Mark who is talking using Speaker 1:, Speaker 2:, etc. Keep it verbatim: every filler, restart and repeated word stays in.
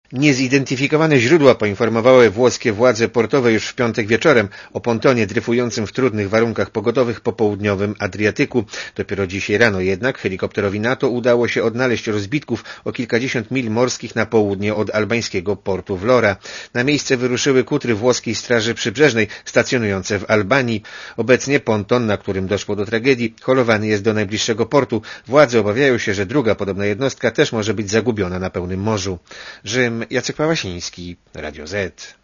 Speaker 1: Niezidentyfikowane źródła poinformowały włoskie władze portowe już w piątek wieczorem o pontonie dryfującym w trudnych warunkach pogodowych po południowym Adriatyku. Dopiero dzisiaj rano jednak helikopterowi NATO udało się odnaleźć rozbitków o kilkadziesiąt mil morskich na południe od albańskiego portu Vlora. Na miejsce wyruszyły kutry włoskiej Straży Przybrzeżnej stacjonujące w Albanii. Obecnie ponton, na którym doszło do tragedii, holowany jest do najbliższego portu. Władze obawiają się, że druga podobna jednostka też może być zagubiona na pełnym morzu. Rzym, Jacek Pałasiński, Radio Z.